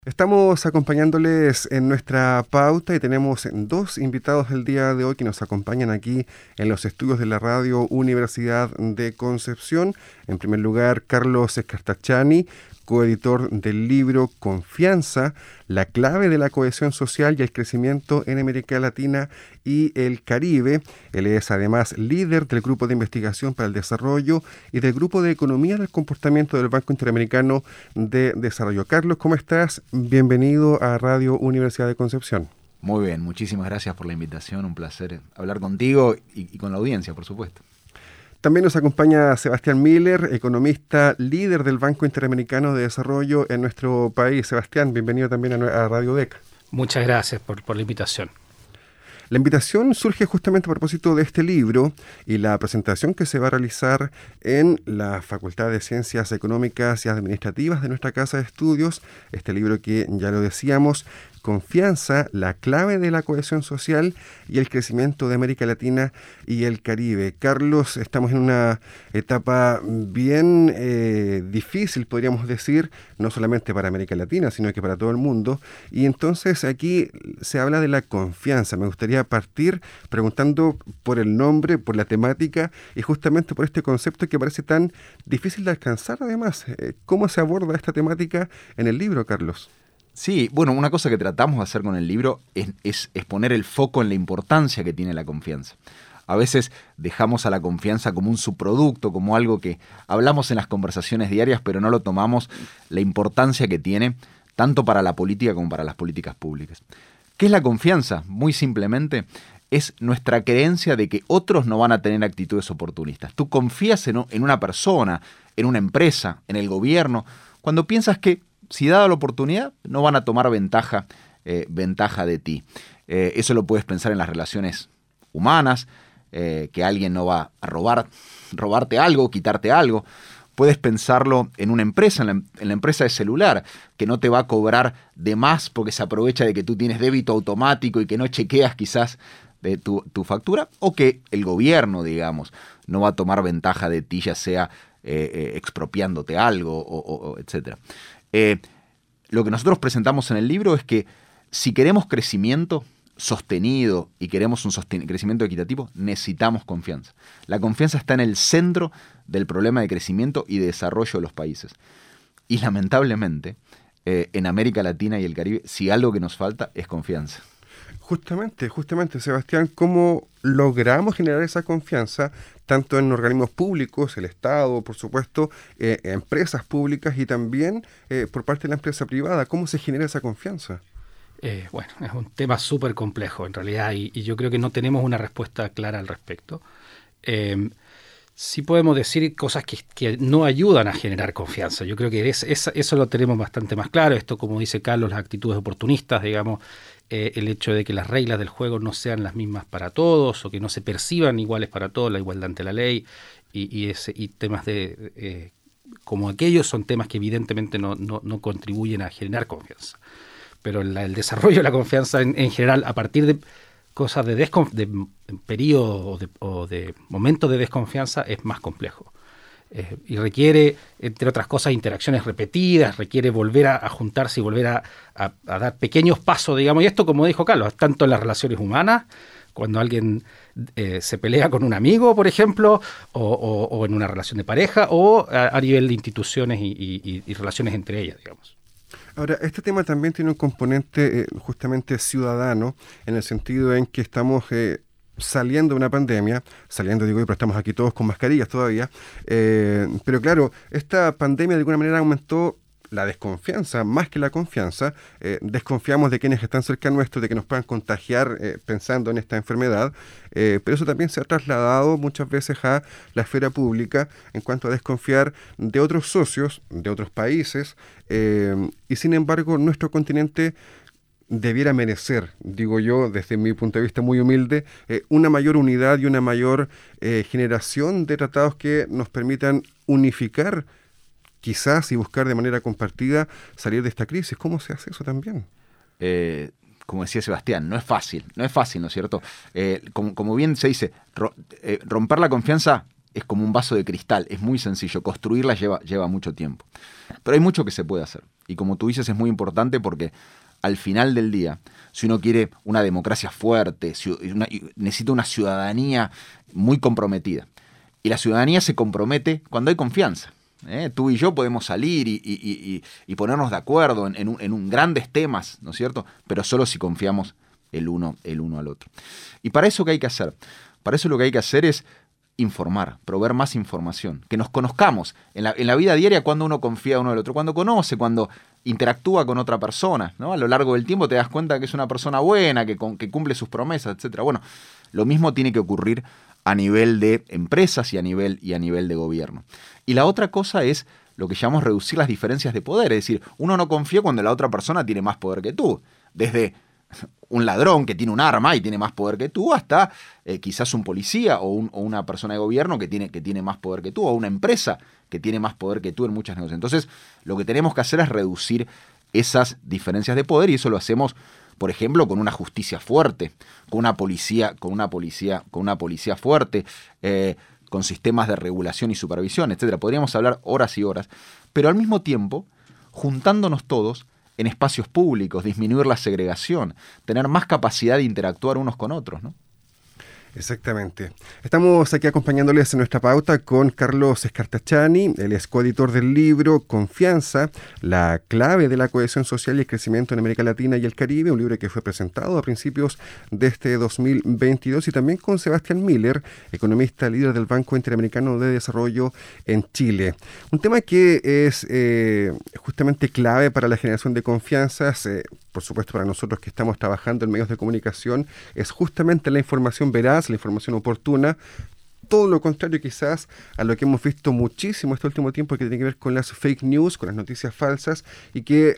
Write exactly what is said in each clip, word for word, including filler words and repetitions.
Estamos acompañándoles en nuestra pauta y tenemos dos invitados del día de hoy que nos acompañan aquí en los estudios de la Radio Universidad de Concepción. En primer lugar, Carlos Scartacciani, coeditor del libro Confianza, la clave de la cohesión social y el crecimiento en América Latina y el Caribe. Él es además líder del Grupo de Investigación para el Desarrollo y del Grupo de Economía del Comportamiento del Banco Interamericano de Desarrollo. Carlos, ¿cómo estás? Bienvenido a Radio Universidad de Concepción. Muy bien, muchísimas gracias por la invitación, un placer hablar contigo y, y con la audiencia, por supuesto. También nos acompaña Sebastián Miller, economista, líder del Banco Interamericano de Desarrollo en nuestro país. Sebastián, bienvenido también a, a Radio D E C. Muchas gracias por, por la invitación. La invitación surge justamente a propósito de este libro y la presentación que se va a realizar en la Facultad de Ciencias Económicas y Administrativas de nuestra Casa de Estudios. Este libro que ya lo decíamos, Confianza, la clave de la cohesión social y el crecimiento de América Latina y el Caribe. Carlos, estamos en una etapa bien eh, difícil, podríamos decir, no solamente para América Latina, sino que para todo el mundo. Y entonces aquí se habla de la confianza. Me gustaría partir preguntando por el nombre, por la temática y justamente por este concepto que parece tan difícil de alcanzar además. ¿Cómo se aborda esta temática en el libro, Carlos? Sí, bueno, una cosa que tratamos de hacer con el libro es, es, es poner el foco en la importancia que tiene la confianza. A veces dejamos a la confianza como un subproducto, como algo que hablamos en las conversaciones diarias, pero no lo tomamos la importancia que tiene tanto para la política como para las políticas públicas. ¿Qué es la confianza? Muy simplemente es nuestra creencia de que otros no van a tener actitudes oportunistas. Tú confías en, en una persona, en una empresa, en el gobierno, cuando piensas que si dada la oportunidad, no van a tomar ventaja, eh, ventaja de ti. Eh, eso lo puedes pensar en las relaciones humanas, eh, que alguien no va a robar, robarte algo, quitarte algo. Puedes pensarlo en una empresa, en la, en la empresa de celular, que no te va a cobrar de más porque se aprovecha de que tú tienes débito automático y que no chequeas quizás de tu, tu factura, o que el gobierno, digamos, no va a tomar ventaja de ti, ya sea eh, eh, expropiándote algo, o, o, o etcétera. Eh, lo que nosotros presentamos en el libro es que si queremos crecimiento sostenido y queremos un sosten- crecimiento equitativo, necesitamos confianza. La confianza está en el centro del problema de crecimiento y de desarrollo de los países. Y lamentablemente, eh, en América Latina y el Caribe, si algo que nos falta es confianza. Justamente, justamente, Sebastián, ¿cómo logramos generar esa confianza tanto en organismos públicos, el Estado, por supuesto, eh, empresas públicas y también eh, por parte de la empresa privada? ¿Cómo se genera esa confianza? Eh, bueno, es un tema súper complejo en realidad y, y yo creo que no tenemos una respuesta clara al respecto. Eh, sí podemos decir cosas que, que no ayudan a generar confianza. Yo creo que es, es, eso lo tenemos bastante más claro. Esto, como dice Carlos, las actitudes oportunistas, digamos, eh, el hecho de que las reglas del juego no sean las mismas para todos o que no se perciban iguales para todos, la igualdad ante la ley y, y, ese, y temas de eh, como aquellos son temas que evidentemente no, no, no contribuyen a generar confianza. Pero la, el desarrollo de la confianza en, en general, a partir de cosas de, desconf- de periodos o de, o de momentos de desconfianza, es más complejo. Eh, y requiere, entre otras cosas, interacciones repetidas, requiere volver a, a juntarse y volver a, a, a dar pequeños pasos, digamos. Y esto, como dijo Carlos, tanto en las relaciones humanas, cuando alguien eh, se pelea con un amigo, por ejemplo, o, o, o en una relación de pareja, o a, a nivel de instituciones y, y, y relaciones entre ellas, digamos. Ahora, este tema también tiene un componente eh, justamente ciudadano, en el sentido en que estamos eh, saliendo de una pandemia, saliendo digo yo, pero estamos aquí todos con mascarillas todavía, eh, pero claro, esta pandemia de alguna manera aumentó la desconfianza, más que la confianza. Eh, desconfiamos de quienes están cerca nuestro, de que nos puedan contagiar eh, pensando en esta enfermedad, eh, pero eso también se ha trasladado muchas veces a la esfera pública en cuanto a desconfiar de otros socios, de otros países, eh, y sin embargo nuestro continente debiera merecer, digo yo, desde mi punto de vista muy humilde, eh, una mayor unidad y una mayor eh, generación de tratados que nos permitan unificar quizás y buscar de manera compartida salir de esta crisis. ¿Cómo se hace eso también? Eh, como decía Sebastián, no es fácil, no es fácil, ¿no es cierto? Eh, como, como bien se dice, ro, eh, romper la confianza es como un vaso de cristal, es muy sencillo, construirla lleva, lleva mucho tiempo. Pero hay mucho que se puede hacer. Y como tú dices, es muy importante porque al final del día, si uno quiere una democracia fuerte, una, necesita una ciudadanía muy comprometida. Y la ciudadanía se compromete cuando hay confianza. ¿eh? Tú y yo podemos salir y, y, y, y ponernos de acuerdo en, en, un, en un grandes temas, ¿no es cierto? Pero solo si confiamos el uno, el uno al otro. ¿Y para eso qué hay que hacer? Para eso lo que hay que hacer es informar, proveer más información, que nos conozcamos. En la, en la vida diaria, cuando uno confía uno al otro, cuando conoce, cuando interactúa con otra persona, ¿no? A lo largo del tiempo te das cuenta que es una persona buena, que, que cumple sus promesas, etcétera. Bueno, lo mismo tiene que ocurrir a nivel de empresas y a nivel, y a nivel de gobierno. Y la otra cosa es lo que llamamos reducir las diferencias de poder, es decir, uno no confía cuando la otra persona tiene más poder que tú, desde un ladrón que tiene un arma y tiene más poder que tú, hasta eh, quizás un policía o, un, o una persona de gobierno que tiene, que tiene más poder que tú, o una empresa que tiene más poder que tú en muchas negociaciones. Entonces, lo que tenemos que hacer es reducir esas diferencias de poder, y eso lo hacemos, por ejemplo, con una justicia fuerte, con una policía, con una policía, con una policía fuerte, eh, con sistemas de regulación y supervisión, etcétera. Podríamos hablar horas y horas, pero al mismo tiempo, juntándonos todos en espacios públicos, disminuir la segregación, tener más capacidad de interactuar unos con otros, ¿no? Exactamente. Estamos aquí acompañándoles en nuestra pauta con Carlos Scartacciani, él es coeditor del libro Confianza, la clave de la cohesión social y el crecimiento en América Latina y el Caribe, un libro que fue presentado a principios de este dos mil veintidós, y también con Sebastián Miller, economista líder del Banco Interamericano de Desarrollo en Chile. Un tema que es eh, justamente clave para la generación de confianzas, eh, por supuesto para nosotros que estamos trabajando en medios de comunicación, es justamente la información veraz, la información oportuna, todo lo contrario quizás a lo que hemos visto muchísimo este último tiempo, que tiene que ver con las fake news, con las noticias falsas, y que,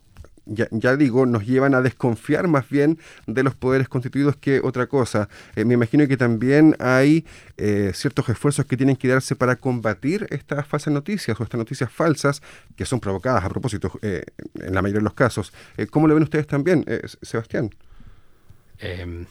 ya, ya digo, nos llevan a desconfiar más bien de los poderes constituidos que otra cosa. Eh, me imagino que también hay eh, ciertos esfuerzos que tienen que darse para combatir estas falsas noticias o estas noticias falsas que son provocadas a propósito eh, en la mayoría de los casos. Eh, ¿Cómo lo ven ustedes también, eh, Sebastián? Eh...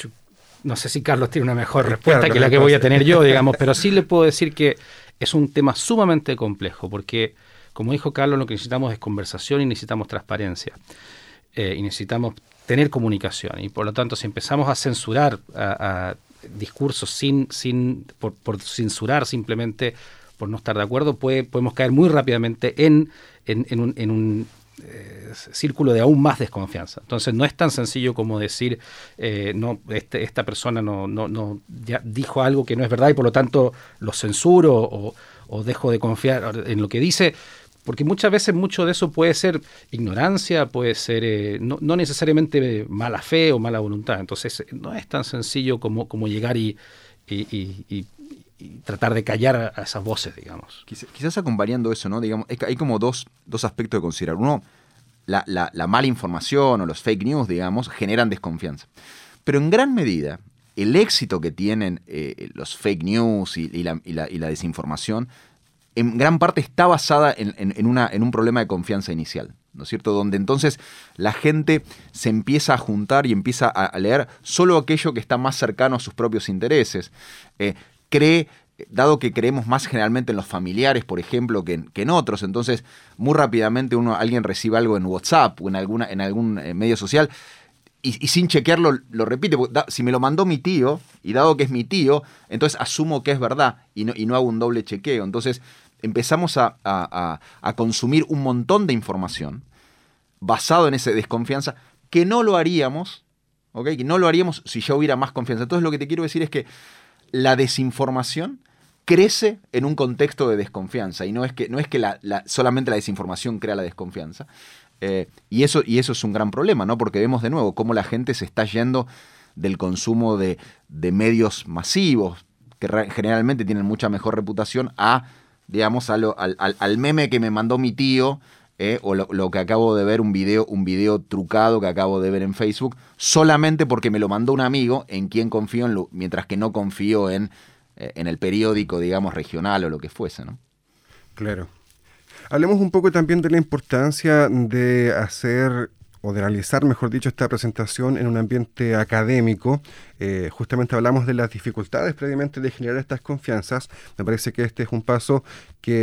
No sé si Carlos tiene una mejor respuesta claro, que la que voy a tener yo, digamos, pero sí le puedo decir que es un tema sumamente complejo, porque, como dijo Carlos, lo que necesitamos es conversación y necesitamos transparencia. Eh, y necesitamos tener comunicación. Y por lo tanto, si empezamos a censurar a, a discursos sin, sin por, por censurar simplemente por no estar de acuerdo, puede, podemos caer muy rápidamente en, en, en un... En un Eh, círculo de aún más desconfianza. Entonces no es tan sencillo como decir eh, no, este, esta persona no, no, no ya dijo algo que no es verdad y por lo tanto lo censuro o, o dejo de confiar en lo que dice, porque muchas veces mucho de eso puede ser ignorancia, puede ser eh, no, no necesariamente mala fe o mala voluntad. Entonces no es tan sencillo como, como llegar y, y, y, y y tratar de callar a esas voces, digamos. Quizás, quizás acompañando eso, ¿no? Digamos, hay como dos, dos aspectos de considerar. Uno, la, la, la mala información o los fake news, digamos, generan desconfianza. Pero en gran medida, el éxito que tienen eh, los fake news y, y, la, y, la, y la desinformación, en gran parte está basada en, en, en, una, en un problema de confianza inicial, ¿no es cierto? Donde entonces la gente se empieza a juntar y empieza a, a leer solo aquello que está más cercano a sus propios intereses. Eh, cree, dado que creemos más generalmente en los familiares, por ejemplo, que en, que en otros, entonces muy rápidamente uno, alguien recibe algo en WhatsApp o en, alguna, en algún eh, medio social y, y sin chequearlo lo repite. Da, si me lo mandó mi tío, y dado que es mi tío, entonces asumo que es verdad y no, y no hago un doble chequeo. Entonces empezamos a, a, a, a consumir un montón de información basado en esa desconfianza que no lo haríamos, ¿okay? Que no lo haríamos si ya hubiera más confianza. Entonces lo que te quiero decir es que la desinformación crece en un contexto de desconfianza y no es que, no es que la, la, solamente la desinformación crea la desconfianza. Eh, y, eso, y eso es un gran problema, ¿no? Porque vemos de nuevo cómo la gente se está yendo del consumo de, de medios masivos, que re, generalmente tienen mucha mejor reputación, a, digamos, a lo, al, al, al meme que me mandó mi tío, eh, o lo, lo que acabo de ver, un video, un video trucado que acabo de ver en Facebook, solamente porque me lo mandó un amigo en quien confío, en lo, mientras que no confío en, eh, en el periódico, digamos, regional o lo que fuese, ¿no? Claro. Hablemos un poco también de la importancia de hacer, o de realizar, mejor dicho, esta presentación en un ambiente académico. Eh, justamente hablamos de las dificultades previamente de generar estas confianzas. Me parece que este es un paso que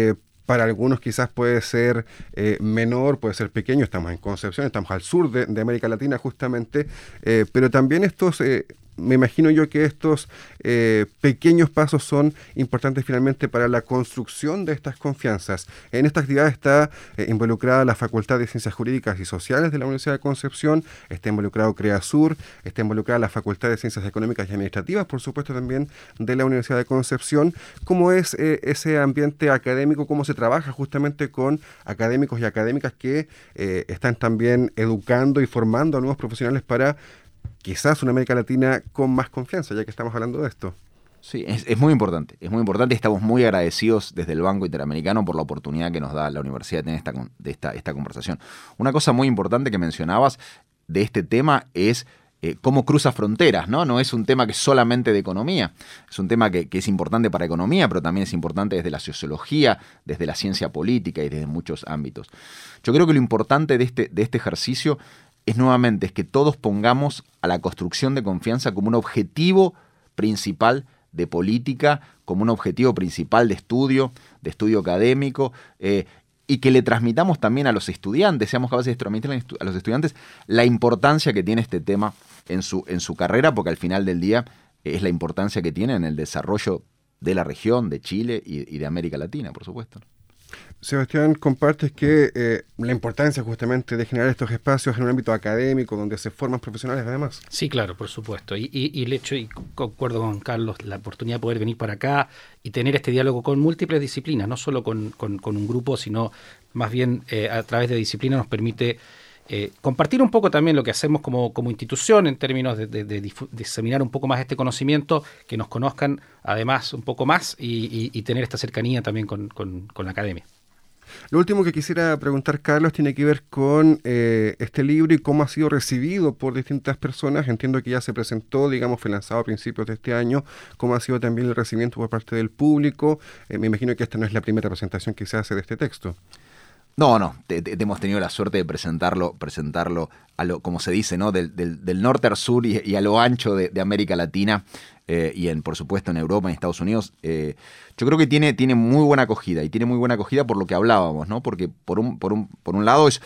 para algunos quizás puede ser eh, menor, puede ser pequeño, estamos en Concepción, estamos al sur de, de América Latina justamente, eh, pero también estos, eh, me imagino yo que estos eh, pequeños pasos son importantes finalmente para la construcción de estas confianzas. En esta actividad está eh, involucrada la Facultad de Ciencias Jurídicas y Sociales de la Universidad de Concepción, está involucrado CREASUR, está involucrada la Facultad de Ciencias Económicas y Administrativas, por supuesto también de la Universidad de Concepción. ¿Cómo es eh, ese ambiente académico? ¿Cómo se trabaja justamente con académicos y académicas que eh, están también educando y formando a nuevos profesionales para quizás una América Latina con más confianza, ya que estamos hablando de esto? Sí, es, es muy importante, es muy importante y estamos muy agradecidos desde el Banco Interamericano por la oportunidad que nos da la universidad de tener esta, de esta, esta conversación. Una cosa muy importante que mencionabas de este tema es eh, cómo cruza fronteras, ¿no? No es un tema que es solamente de economía, es un tema que, que es importante para economía, pero también es importante desde la sociología, desde la ciencia política y desde muchos ámbitos. Yo creo que lo importante de este, de este ejercicio es nuevamente es que todos pongamos a la construcción de confianza como un objetivo principal de política, como un objetivo principal de estudio, de estudio académico, eh, y que le transmitamos también a los estudiantes, seamos capaces de transmitir a los estudiantes la importancia que tiene este tema en su, en su carrera, porque al final del día es la importancia que tiene en el desarrollo de la región, de Chile y, y de América Latina, por supuesto. Sebastián, compartes que eh, la importancia justamente de generar estos espacios en un ámbito académico donde se forman profesionales además. Sí, claro, por supuesto. Y, y, y el hecho, y concuerdo con Carlos, la oportunidad de poder venir para acá y tener este diálogo con múltiples disciplinas, no solo con, con, con un grupo, sino más bien eh, a través de disciplinas nos permite eh, compartir un poco también lo que hacemos como, como institución en términos de, de, de, de diseminar un poco más este conocimiento, que nos conozcan además un poco más y, y, y tener esta cercanía también con, con, con la academia. Lo último que quisiera preguntar, Carlos, tiene que ver con eh, este libro y cómo ha sido recibido por distintas personas. Entiendo que ya se presentó, digamos, fue lanzado a principios de este año. ¿Cómo ha sido también el recibimiento por parte del público? Eh, me imagino que esta no es la primera presentación que se hace de este texto. No, no, te, te, hemos tenido la suerte de presentarlo, presentarlo a lo, como se dice, ¿no? Del, del, del norte al sur y, y a lo ancho de, de América Latina eh, y en, por supuesto, en Europa y en Estados Unidos. Eh, yo creo que tiene, tiene muy buena acogida y tiene muy buena acogida por lo que hablábamos, ¿no? Porque por un, por un, por un lado es,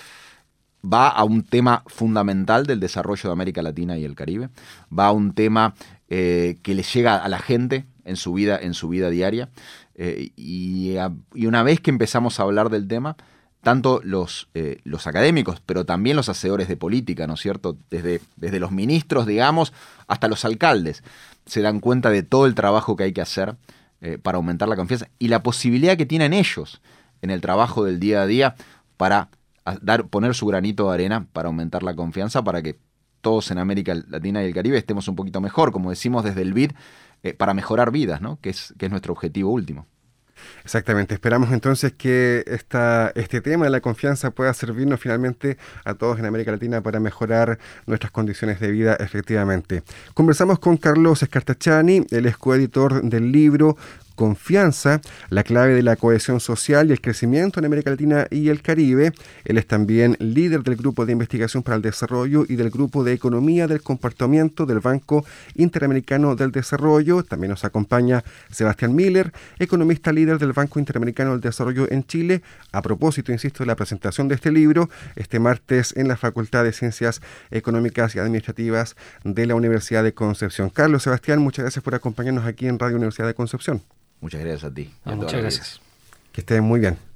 va a un tema fundamental del desarrollo de América Latina y el Caribe, va a un tema eh, que le llega a la gente en su vida, en su vida diaria eh, y, a, y una vez que empezamos a hablar del tema, tanto los, eh, los académicos, pero también los hacedores de política, ¿no es cierto? Desde, desde los ministros, digamos, hasta los alcaldes, se dan cuenta de todo el trabajo que hay que hacer eh, para aumentar la confianza y la posibilidad que tienen ellos en el trabajo del día a día para dar, poner su granito de arena para aumentar la confianza, para que todos en América Latina y el Caribe estemos un poquito mejor, como decimos desde el B I D, eh, para mejorar vidas, ¿no? Que es, que es nuestro objetivo último. Exactamente, esperamos entonces que esta, este tema de la confianza pueda servirnos finalmente a todos en América Latina para mejorar nuestras condiciones de vida efectivamente. Conversamos con Carlos Scartacciani, él es coeditor del libro Confianza, la clave de la cohesión social y el crecimiento en América Latina y el Caribe. Él es también líder del Grupo de Investigación para el Desarrollo y del Grupo de Economía del Comportamiento del Banco Interamericano del Desarrollo. También nos acompaña Sebastián Miller, economista líder del Banco Interamericano del Desarrollo en Chile. A propósito, insisto, de la presentación de este libro, este martes en la Facultad de Ciencias Económicas y Administrativas de la Universidad de Concepción. Carlos, Sebastián, muchas gracias por acompañarnos aquí en Radio Universidad de Concepción. Muchas gracias a ti. Ah, muchas gracias. Que estén muy bien.